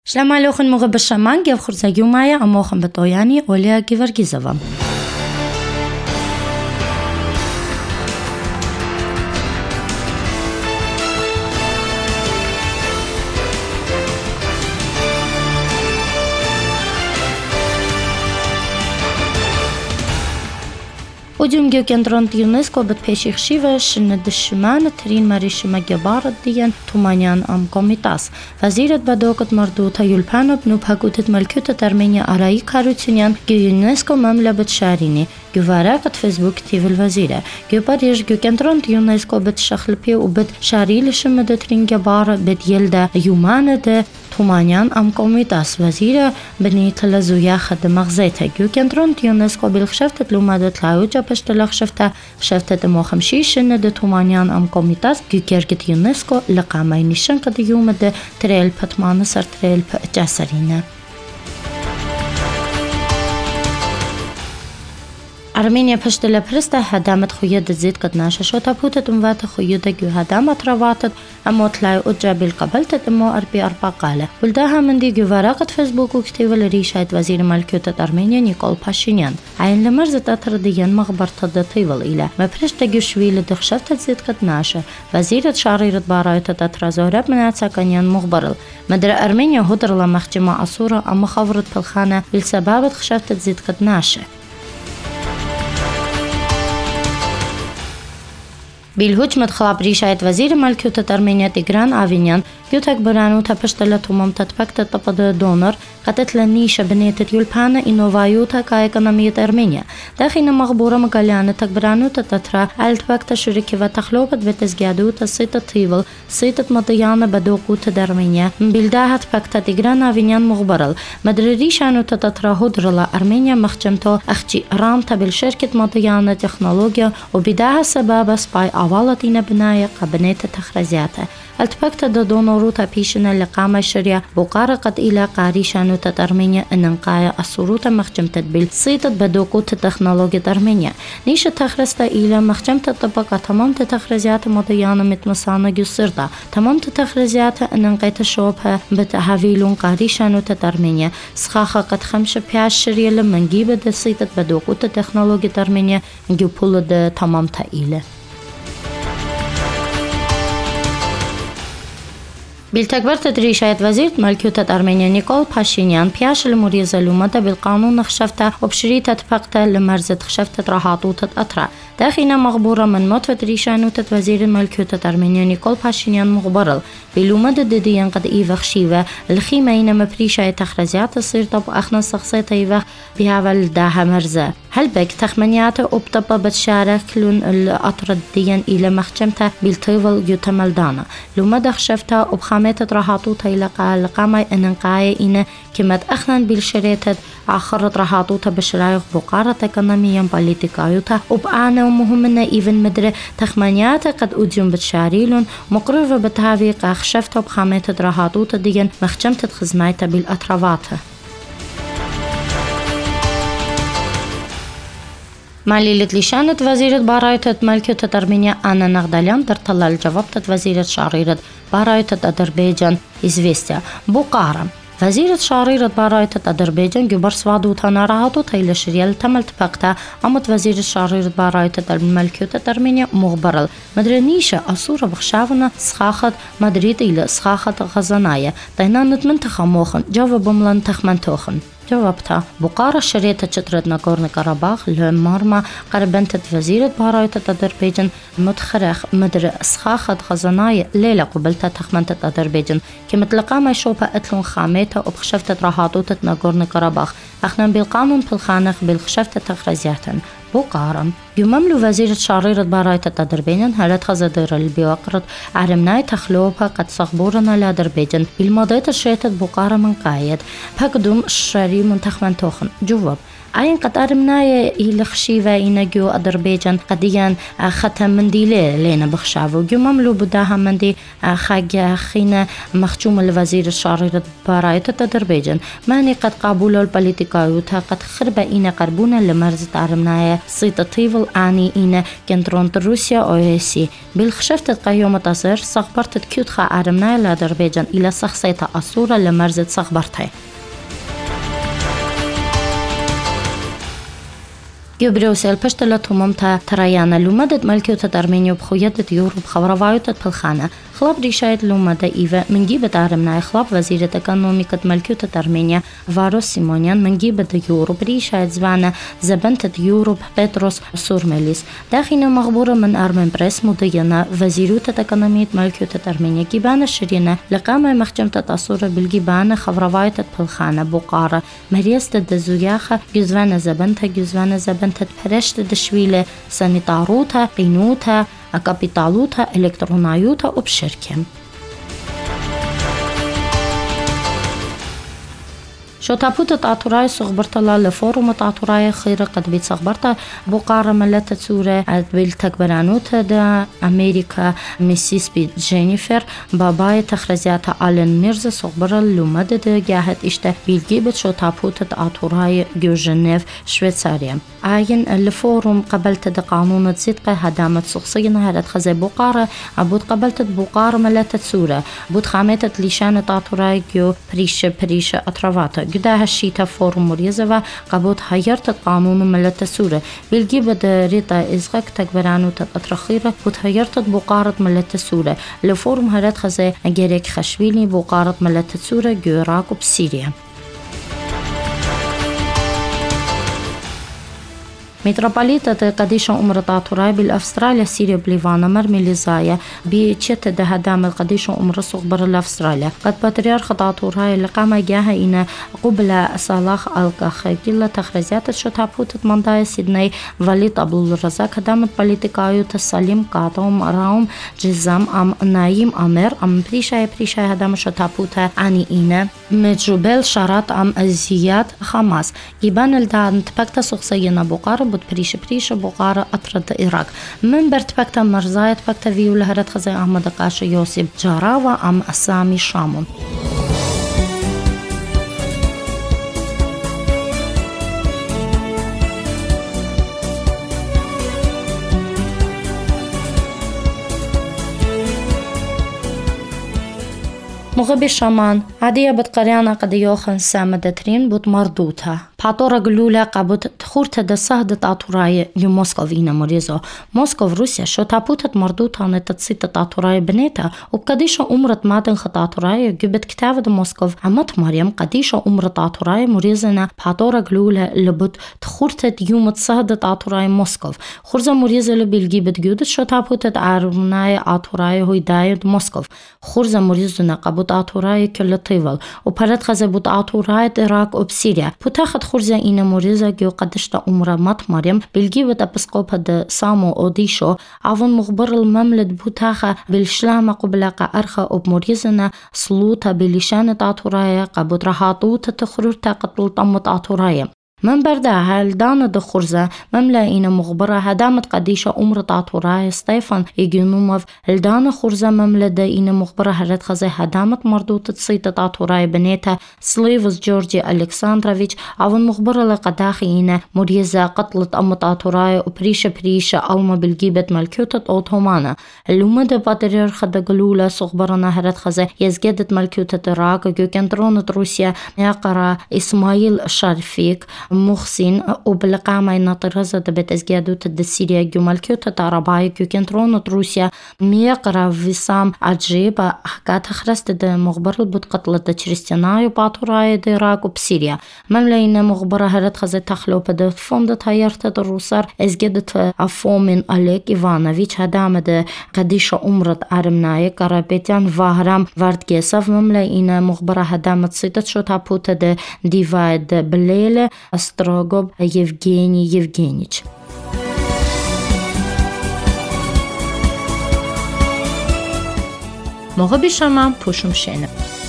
Շլամ ալոխն մողը բշաման և խուրզագյումայը ամոխն բտոյանի Օլիա Գևարգիզովա։ وديوم جو كنترونت يونسكو بتبيشيخ شيفا شن دشمان ترين مريشما جبارت ديان تومانيان ام كوميتاس وزيرت بدوقت مردوتا يولبانو بنو بحقوتت ملكوتة أرمينيا أراي كاروتسينيان جو يونسكو مملة بتشاريني جو فاراقت فيسبوك تيف الوزيرة جو باريش جو كنترونت يونسكو بتشخلبي وبتشاري لشم دترين جبار بديلدا يومان ده تومانيان ام كوميتاس وزيرة بنيت لزويا خد مغزيتها جو كنترونت يونسكو بالخشفتت لومادت لاوجا بشتلخ شفتت موخمشيشن ده تومانيان ام كوميتاس جو كيركت يونسكو لقامي نشن قد يوم ده تريل بتمان سر تريل جاسرينه أرمينيا بشتلا برستا هدامت خويد زيد قد ناشا شوتا بوتت اموات خويد جو هدامت رواتت امو تلاي اجا بالقبلتت امو اربي اربا قالة ولداها من دي جو فراقت فيسبوك وكتيب لريشايت وزير ملكوتة أرمينيا نيكول باشينيان عين لمرزت اترديان مغبرت الطيول إله ما برشتا جو شويل دخشفتت زيد قد ناشا وزيرة شاريرت بارايتت اترازورب منات ساكنيان مغبرل مدر أرمينيا هدر لمخجمة أصورة أما خفرت بالخانة بالسبابت خشفتت زيد قد ناشا بالهجمة خلاب ريشايت وزير ملكوتة أرمينيا تيغران آفينيان يوتك برانو تبشتلتهم تتبكت تبد دونر قتت لنيشة بنيت يولبانا إنوفايوتا كايكونومية أرمينيا داخل مغبورة مقاليانة تكبرانو تتترا التبكت شركة وتخلوبت بتزجادو تسيطة طيول سيطة مضيانة بدوقوة أرمينيا بلداها تبكت تيغران آفينيان مغبرل مدر ريشانو تتترا هدرلا أرمينيا مخجمتو أخجي رامتا بالشركة مضيانة تكنولوجيا وبداها سبابة سباي أوالتين بناية قبنية تخرزياته التبكت دونوروتا بيشنا لقامة شريا بقارقت إلى قاريشانو أرمينيا أننقايا الصروتا مخجمت بالصيتة بدوقوة تكنولوجيا أرمينيا نيشة تخرزتا إلى مخجمت طبقة تمام تخرزيات مضيانة متمسانة جسرتا تمام تخرزيات أننقايت شوبها بتهافيلون قاريشانو أرمينيا سخاخة قد خمسة بياش شريا لمن جيبة صيتة بدوقوة تكنولوجيا أرمينيا جوبول تمام تائلة بالتكبر تدريشات وزيرة ملكوتة أرمينيا نيكول باشينيان بياش المريزة لومتا بالقانون خشفتها وبشريطة تبقتها لمرزة خشفتة راحاتوتة أطرع داخلنا مغبورة من موت فتريشانوتة وزير ملكوتة أرمينيا نيكول باشينيان مغبرل بلومتا دديان قد إيفخ شيفا الخيمين مبريشة تخرزيات الصير طب أخنا سخصية إيفخ بها داها مرزة هل بك تخمنيات أبطبا بتشارك لون الأطرد ديان إلى مخجمتها بالطيول يتمل دانا لومتا خشفتها وبخامتة راحاتوتة إلى قامة إننقاية إنا كمت أخنا بالشريطة آخرت راحاتوتة بشرايخ بقارة اقتصاديا بوليتيكايوتا وبأنا ومهمنا إيفن مدري تخمنيات قد أديم بتشاريلون مقررة بتهافيق خشفتها وبخامتة راحاتوتة ديان مخجمتة خزمايتها بالأطروات ماليلة لشانة وزيرة بارايتة ملكوتة أرمينيا أنا نغداليان درطلع الجوابتة وزيرة شعريرة بارايتة أذربيجان إزفيستيا بوقارة وزيرة شعريرة بارايتة أذربيجان جبر سوادوتا ناراهاتو تايل شريال تمل تبقتا أمت وزيرة شعريرة بارايتة الملكوتة أرمينيا مغبرل مدرنيشة أصورة بخشافنا سخاخت مدريد إلى سخاخت غزانايا تاينانت منتخا موخن جواب بملان تخمنتوخن جوابتها بقارة شريطة شترد ناغورنو قرباخ لمارما قربنتت وزيرة بارايتة أذربيجان متخرخ مدر سخاخت غزانايا ليلة قبلتها تخمنتت أذربيجان كمتلقا ما يشوبها اتلون خاميتها وبخشفتة راحاتوتة ناغورنو قرباخ أخنا بالقانون بالخانق بالخشفتة تخرزياتا بوقارم يمملو وزيرة شعريرة بارايتة أذربيجان هلت خزادير البيوقرت عرمناي تخلوبها قد صخبورنا لأذربيجان بالماضية شريطة بوقارة من قايد بقدوم الشري منتخبن توخن جواب عين قد أرمناي إلى خشيفة إنجو أذربيجان قديان ختم منديلة لينا بخشافو جو مملو بداها مندي خاجة خينا مخشوم الوزير الشارع براية أذربيجان ماني قد قابولو البوليتيكايوتا قد خربة إنا قربونا لمرزة أرمناي صيت طيفل آني إنا كنترون روسيا أوهسي بالخشفت قيوم تصير صغبرت كيوتخا أرمناي لأذربيجان إلى سخصيتا أصورة لمرزة صغبرتها بروسيل بشتلت هممتا تريانا لومدت ملكيوتة أرمينيا بخويتة يوروب خبروفايوتة بالخانة خلاب ريشايت لومدا إيفا من جيبة أرمناي خلاب وزيرة اكونوميكة ملكيوتة أرمينيا فاروس سيمونيان من جيبة يوروب ريشايت زوانا زبنتة يوروب بيتروس سورميليس داخينا مغبورة من أرمن بريس مضينا وزيروتة اكونومية ملكيوتة أرمينيا جيبانا الشرينة لقامة محجمة تصورة بالجيبانا خبروفايوتة بالخانة بوقارة مريستة دزوياخة جزوانا زبنتة تبرشت دشويلة سانيتاروتا قينوتا كابيتالوتا إلكترونايوتا وبشركة شو تابوت تعطوراي صغبرتلا لفورم تعطوراي خير قد بيت صغبرتا بقارة ملت تسورة عدبيل تكبرانوتا دا أمريكا ميسيسبي جينيفر باباي تخرزياتا آلن ميرزا صغبرة لومدد جاهد اشتا بيلجيبت شو تابوت تعطوراي جو جنيف شويتساريا عين الفورم قبلت دا قانون صدقة هدامت شخصينا هرد خزي بقارة عبود قبلت بقارة ملت تسورة بود خامتت ليشان تعطوراي جو بريشة أطرافاتا جدا هالشيتا فورم مريزة قبوت هيرت قانون ملت سورة بالجيبة ريتا إزغاك تكبرانو تتأطرخيرة بود هيرت بقارة ملت سورة لفورم هرات خزي جيريك خشويلي بقارة ملت سورة جوراك وبسيريا متروبوليتا قديشة عمر تعطوراي بالأستراليا سيريا بليفانا مرميليزايا بيتشت ده هدام القديشة عمر صغبر الأستراليا قد بطريارخ تعطوراي لقامة جاها إنا قبل صلاح القاخيقيلا تخرزيات شتابوت منداي سيدني وليد أبو الرزاق هدامت بوليتيكايو تسليم قاطوم راوم جزام أم نايم أمير أم بريشاي هدام شتابوت عني إنا مجوبل شارات أم زياد خماس يبان الدان تبكتا سخصينا بقارة بود بريشة بقارة أطرد إيراق من برتبكتا مرزايت بكتا فيولا هرد خزي أحمد قاشا يوسف جاراوة أم أسامي شامون مغبي شامان عادية بتقريانا قد يوخن سامدترين بود مردوتها بحطورة قلولة قبض تخورتا دا صهدة عطوراي يو موسكوفينا مريزو موسكوف روسيا شو تابوتت مردوتها نتتصيت عطوراي بنيتا وقديشة أمرت مادن خط عطوراي جبت كتابة موسكوف عمت مريم قديشة أمرت عطوراي مريزنا بحطورة قلولة اللي بود تخورتا يوم تصهدة عطوراي موسكوف خورزا مريزة اللي بالجيبت جودت شو تابوتت عربناي عطوراي هوي دايد موسكوف خورزا مريزنا قبض عطوراي كل طيفل وبرد خزا بود عطوراي العراق وبسوريا بتاخد خورزا إنا مريزة جو قدشتا أمرا مات مريم بالجيبة أبسقوبة دا سامو أوديشو عفن مخبر المملد بوتاخا بالشلامة قبلاقا أرخا وبمريزنا سلوطة بلشانة عطورايا قبود رهاطوطة تخرورتا قتل طمت عطورايا من بردها الدانة دخورزة مملاينا مخبرة هدامت قديشة أمر تعطوراي ستيفان إيجينوموف الدانة خورزة مملدة إنا مخبرة هرد خزي هدامت مردوطة صيتة تعطوراي بنيتا سليفوس جورجي ألكساندروفيتش عون مخبرة لقداخي إنا مريزة قتلت أم تعطوراي وبريشة ألما بالجيبة ملكيوتة أوتومانا اللومدة باتريرخة دقلولة صخبرنا هرد خزي يزجدت ملكيوتة العراق جو كنترونة روسيا يقرأ إسماعيل شارفيك مخسين وبالقامة نطرزة بتزجادو تدسيريا جو ملكيوتة عرباي جو كنترونة روسيا ميقرا فيسام عجيبة حكات خرست دا مخبر البود قتلة دا كريستيانايو باطوراي دا العراق وبسوريا مملاينا مخبرة هرد خزي تخلوبة دا فوندت هايرتة دا روسار ازجدت عفومين أليك إيفانوفيتش هدامة دا قديشة أمرت أرمناي كارابيتيان فاهرام واردجيساف مملاينا مخبرة هدامة صيدت شو تابوتا دا ديفايد بليلة Строгов Евгений Евгеньевич. موقع بیشتر من پوشم شنه